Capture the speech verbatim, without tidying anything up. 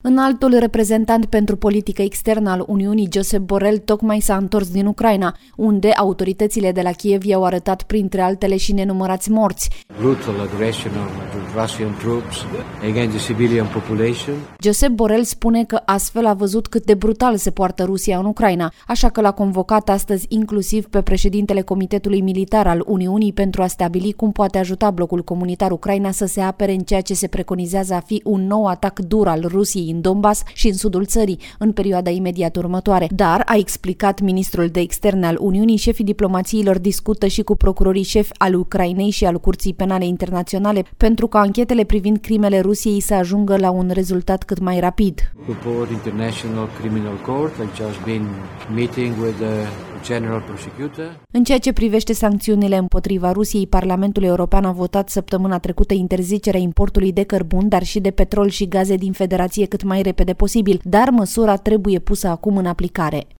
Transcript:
Înaltul reprezentant pentru politică externă al Uniunii, Josep Borrell, tocmai s-a întors din Ucraina, unde autoritățile de la Kiev i-au arătat printre altele și nenumărați morți. Brutal aggression of the Russian troops against the civilian population. Josep Borrell spune că astfel a văzut cât de brutal se poartă Rusia în Ucraina, așa că l-a convocat astăzi inclusiv pe președintele Comitetului Militar al Uniunii pentru a stabili cum poate ajuta blocul comunitar Ucraina să se apere în ceea ce se preconizează a fi un nou atac dur al Rusiei în Donbass și în sudul țării, în perioada imediat următoare. Dar, a explicat ministrul de externe al Uniunii, șefii diplomațiilor discută și cu procurorii șefi al Ucrainei și al Curții Penale Internaționale pentru ca anchetele privind crimele Rusiei să ajungă la un rezultat cât mai rapid. Support International Criminal Court. I've just been meeting with the General Prosecutor. În ceea ce privește sancțiunile împotriva Rusiei, Parlamentul European a votat săptămâna trecută interzicerea importului de cărbun, dar și de petrol și gaze din Federație cât mai repede posibil, dar măsura trebuie pusă acum în aplicare.